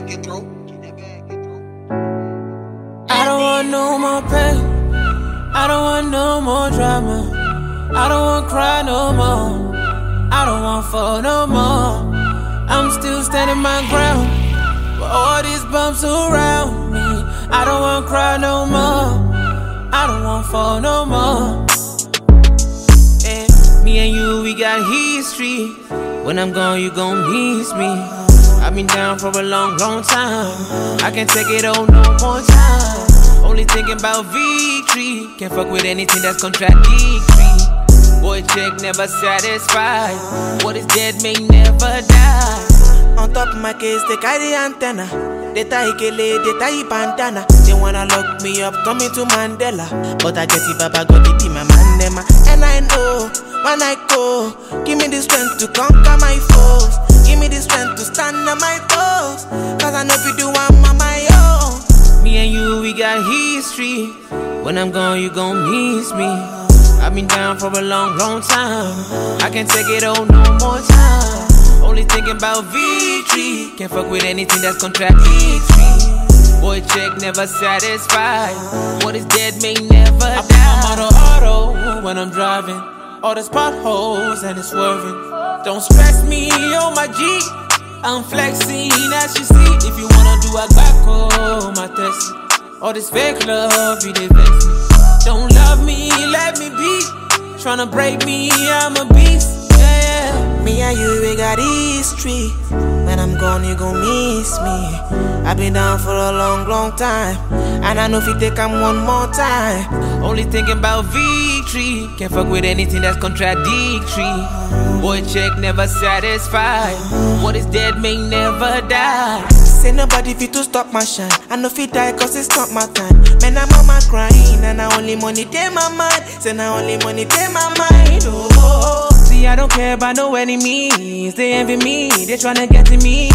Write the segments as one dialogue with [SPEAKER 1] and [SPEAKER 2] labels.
[SPEAKER 1] I don't want no more pain. I don't want no more drama. I don't want cry no more. I don't want fall no more. I'm still standing my ground. But all these bumps around me. I don't want cry no more. I don't want fall no more. And me and you, we got history. When I'm gone, you gon' miss me. I've been down for a long, long time. I can't take it on no more time. Only thinking about victory. Can't fuck with anything that's contradictory. Boy check never satisfied. What is dead may never die.
[SPEAKER 2] On top of my case, they carry antenna. They tie kele, they tie bandana. They wanna lock me up, turn me to Mandela. But I get it, Baba God, it be my man, them. And I know, when I go, give me the strength to conquer my foes. Give me the strength to stand on my toes. Cause I know if you do, I'm on my own.
[SPEAKER 1] Me and you, we got history. When I'm gone, you gon' miss me. I've been down for a long, long time. I can't take it on no more time. Only thinking about victory. Can't fuck with anything that's contradictory. Boy check never satisfied. What is dead may never die. I put my auto when I'm driving. All these potholes and it's swerving. Don't stress me on my G. I'm flexing as you see. If you wanna do a back home, my test. All this fake love, you did vex me. Don't love me, let me be. Tryna break me, I'm a beast. Yeah.
[SPEAKER 2] Me and you, we got history. When I'm gone, you gon' miss me. I've been down for a long, long time. And I know if you take them one more time.
[SPEAKER 1] Only thinking about victory. Can't fuck with anything that's contradictory. Boy check never satisfied. What is dead may never die.
[SPEAKER 2] Say nobody fit to stop my shine. I know fit die cause it's not my time. Man, I'm on my crying. And I only money take my mind. Say now only money take my mind. Oh.
[SPEAKER 1] See, I don't care about no enemies. They envy me, they tryna get to me.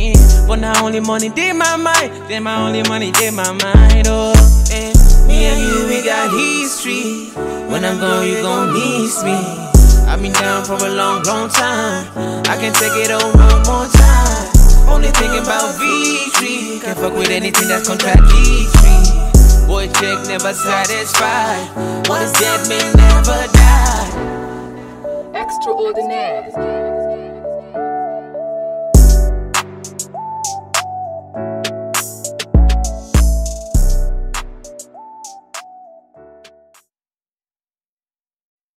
[SPEAKER 1] But now only money take my mind. Then my only money take my mind. Oh, and me and you, we got history. When I'm gone, you gon' miss me. I've been down for a long, long time. I can't take it on one more time. Only thinking about victory. Can't fuck with anything that's contradictory. Boy check never satisfied. What is dead may never die.